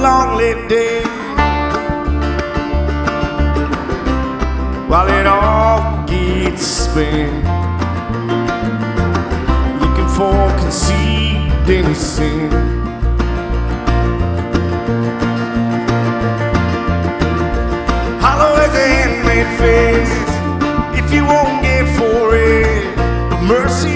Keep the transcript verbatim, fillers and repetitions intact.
long-lived day, while it all gets spent, looking for conceived innocence. Hollow as a handmade face, if you won't get for it, mercy